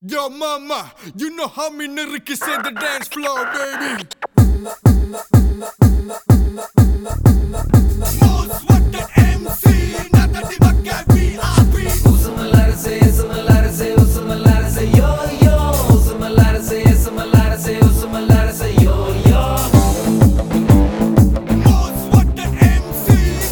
Yo, mama, you know how me niggas in the dance floor, baby. Most wanted MC, not the diva VIP. Usumalara say, yo yo. Usumalara say, yo yo. Most wanted MC,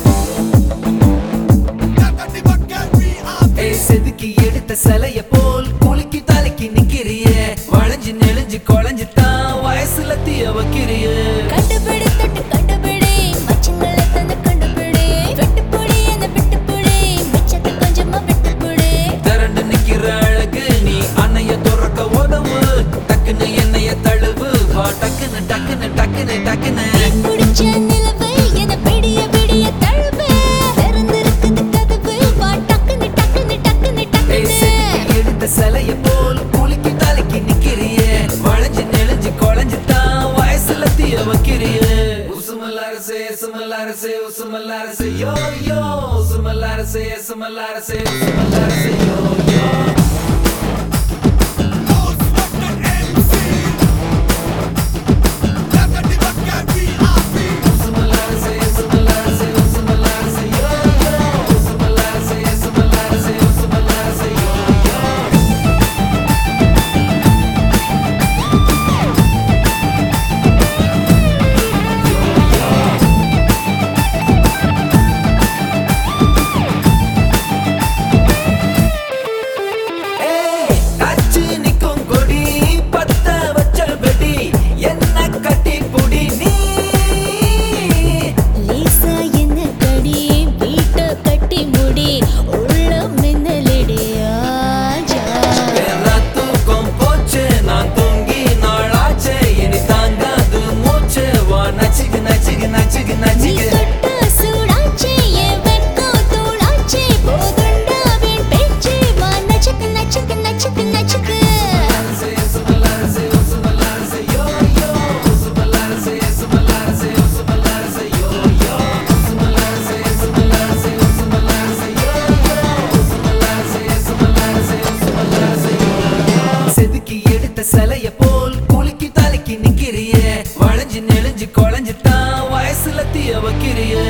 not the diva VIP. Hey, செதுக்கி எடுத்த சலைய போல் குலுக்கி தலைக்கு நிக்கிறியே, வளைஞ்சு நெளிஞ்சு கொளைஞ்சு தான் வயசுல தீய வைக்கிறியே. கண்டுபிடி தொட்டு கண்டுபிடி மச்சங்களை தந்து கண்டுபிடி வெட்டுப்புடி என்ன வெட்டுப்புடி மிச்சத்தை கொஞ்சமா வெட்டுப்புடி திரண்டு நிக்கிற அழகு நீ அன்னைய துறக்க உதவு, டக்குன்னு என்னைய தழுவு வா, டக்குன்னு டக்குன்னு டக்குன்னு டக்குன்னு முடிச்ச நிலவு என்ன விடிய விடிய தழுவு திறந்திருக்குது கதவு வா டக்குன்னு டக்குன்னு டக்குன்னு Hey, டக்குன்னு செதுக்கி எடுத்த சலைய போல் குலுக்கி தலைக்கு நிக்கிறியே, வளைஞ்சு நெளிஞ்சு கொளைஞ்சு தான் வயசுல தீய வைக்கிறியே. Usumalara say, yo yo. Usumalara say, yo yo. Most wanted MC, not the diva VIP. Usumalara say, yo yo. Usumalara say, yo yo. Hey, அச்சு நிக்கும் கொடி பத்த வச்ச வெடி என்ன கட்டி புடி நீ. லேசா என்ன கடி வீட்ட கட்டி முடி உள்ள மின்னலிடி ஆஜா எல்லா தூக்கம் போச்சு, நான் தூங்கி நாளாச்சு, இனி தாங்காது மூச்சு, வா நச்சுக்கு நச்சுக்கு நச்சுக்கு நீ நச்சுக்கு. தொட்ட சூடாச்சே என் வெட்கம் தூளாச்சே போதுண்டாவின் பேச்சு வா நச்சுக்கு நச்சுக்கு நச்சுக்கு நச்சுக்கு Usumalara say, yo yo. Usumalara say, yo yo. Usumalara say, yo yo. Usumalara say, yo yo. செதுக்கி எடுத்த சலைய போல் குலுக்கி தலைக்கு நிக்கிறியே, வளைஞ்சு நெளிஞ்சு கொளைஞ்சு தான் வயசுல தீய வைக்கிறியே.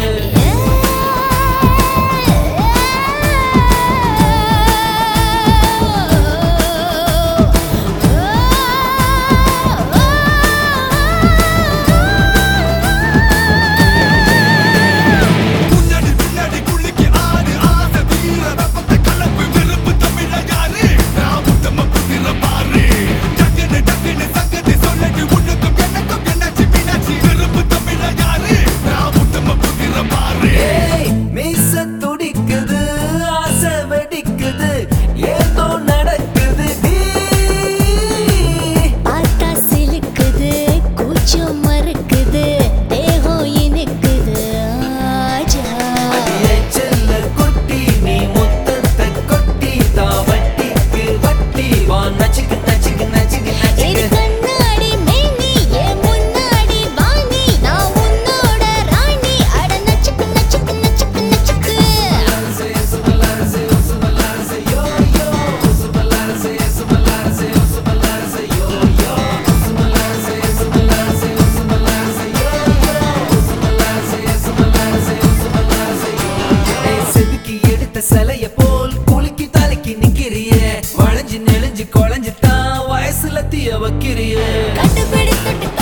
முன்னாடி பின்னாடி குளிக்கு ஆடு ஆசை வீர வெப்பத்தை கலப்பு வெறுப்பு தமிழ யாரு நான் உத்தம புத்திர பாரு டக்குன்னு டக்குன்னு சங்கதி சொல்லட்டு உனக்கும் எனக்கும் என்னாச்சு மீனாட்சி வெறுப்பு தமிழ யாரு நான் உத்தம புத்திர பாரு ஏய், மீச துடிக்குது, ஆசை வெடிக்குது, ஏதோ நடக்குது டி. பார்த்தா சிலுக்குது கூச்சம் மறுக்குது தேகம் இனிக்குது ஆஜா அடியே செல்ல குட்டி, நீ முத்தத்தை கொட்டி தான் வட்டிக்கு வட்டி, வா நச்சுக்கு நச்சுக்கு நச்சுக்கு இது நச்சுக்கு. கண்ணாடி மேனி என் முன்னாடி வாணி நான் உன்னோட ராணி அட நச்சுக்கு நச்சுக்கு நச்சுக்கு நச்சுக்கு Usumalara say, yo yo. Usumalara say, yo yo. Usumalara say, yo yo. Usumalara say, yo yo. Hey, செதுக்கி எடுத்த சலைய போல் குலுக்கி தலைக்கு நிக்கிறியே, வளைஞ்சு நெளிஞ்சு கொளைஞ்சு தான் வயசுல தீய வைக்கிறியே. கண்டுபிடி தொட்டு